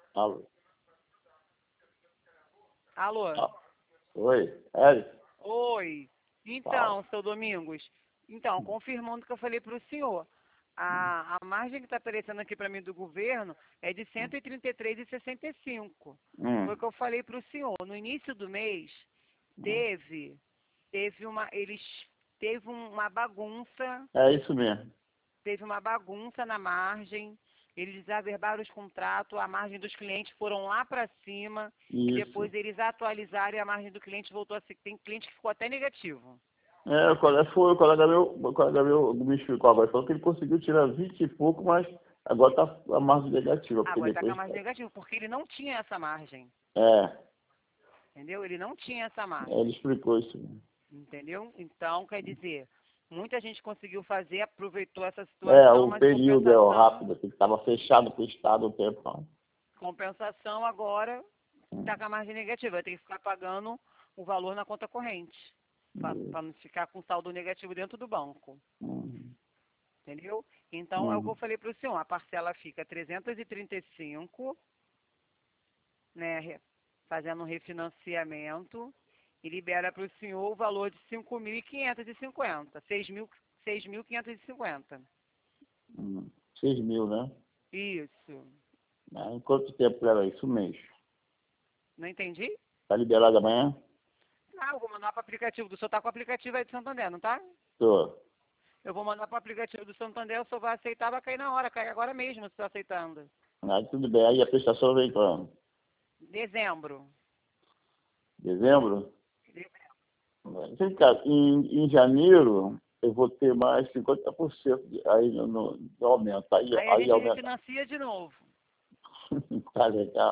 Alô. Alô? Ah, oi, Érico. Oi. Então, seu Domingos, então, confirmando o que eu falei para o senhor, a margem que está aparecendo aqui para mim do governo é de 133,65. Foi o que eu falei para o senhor. No início do mês, teve uma bagunça, É isso mesmo. teve uma bagunça na margem, eles desaverbaram os contratos, a margem dos clientes foram lá para cima, e Isso. depois eles atualizaram e a margem do cliente voltou a ser, tem cliente que ficou até negativo. É, o colega meu me explicou agora, falou que ele conseguiu tirar 20 e pouco, mas agora tá a margem negativa. Porque Agora está com depois... a margem negativa, porque ele não tinha essa margem, É, entendeu? Ele não tinha essa margem, ele explicou isso mesmo. entendeu? Então, quer dizer, muita gente conseguiu fazer, aproveitou essa É, situação, o mas período é o rápido, que estava fechado para o Estado o tempo. compensação agora está com a margem negativa, vai ter que ficar pagando o valor na conta corrente, para não ficar com saldo negativo dentro do banco. Entendeu? Então, é o que eu falei para o senhor, a parcela fica 335, né, fazendo um refinanciamento, e libera para o senhor o valor de 5.550, 6.550. 6 mil, né? Isso. Em quanto tempo era isso? Um mês. Não entendi? Está liberado amanhã? Ah, eu vou mandar para o aplicativo. Do senhor está com o aplicativo aí de Santander, não tá? Tô. Eu vou mandar para o aplicativo do Santander, o senhor vai aceitar, vai cair na hora, cai agora mesmo, se o senhor aceitando. Tudo bem. Aí a prestação vem quando? Dezembro. Dezembro? Vem cá, em janeiro eu vou ter mais 50% aí no aumento. Aí a Aí gente aumenta. refinancia de novo. Tá legal.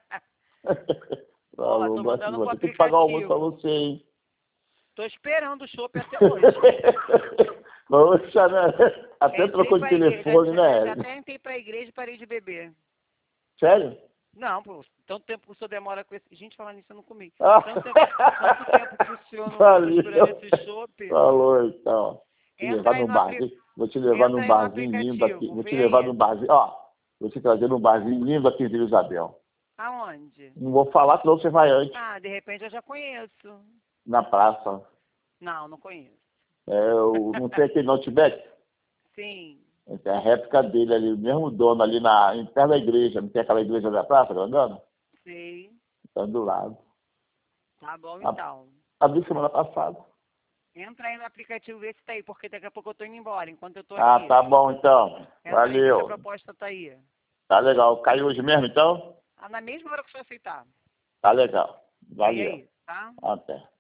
Ó, Falou, tô gosto de mandando pro você. Tem que pagar o almoço pra aplicativo. você, hein? Tô esperando o chopp até hoje. Poxa, né? Até Entrei trocou de pra igreja, telefone, já né? até entrei pra igreja e parei de beber. Sério? Não, pô, tanto tempo que o senhor demora com esse... Gente, falando nisso, eu não comi. Ah. Tanto tempo que o senhor não tá Valeu. esperando esse chopp. Falou, então. Te levar Entra aí num no, barzinho. Vou te levar num entra aí no barzinho lindo aqui. aplicativo, Vou te vê levar aí. num barzinho. Ó, vou te trazer num barzinho lindo aqui em Vila Isabel. Aonde? Não vou falar, senão você vai antes. Ah, de repente eu já conheço. Na praça. Não, não conheço. Não tem aquele Outback? Sim, Tem a réplica dele ali, o mesmo dono ali em perto da igreja. Não tem aquela igreja da praça, grandona? sei. Tá do lado. Tá bom, A- então. Abri semana passada. Entra aí no aplicativo e vê se tá aí, porque daqui a pouco eu tô indo embora, enquanto eu tô Ah, aqui. tá bom então. Entra aí, vê se a Valeu. proposta tá aí. Tá legal. Caiu hoje mesmo então? Ah, na mesma hora que o senhor aceitar. Tá legal. Cai Valeu. aí, tá? Até.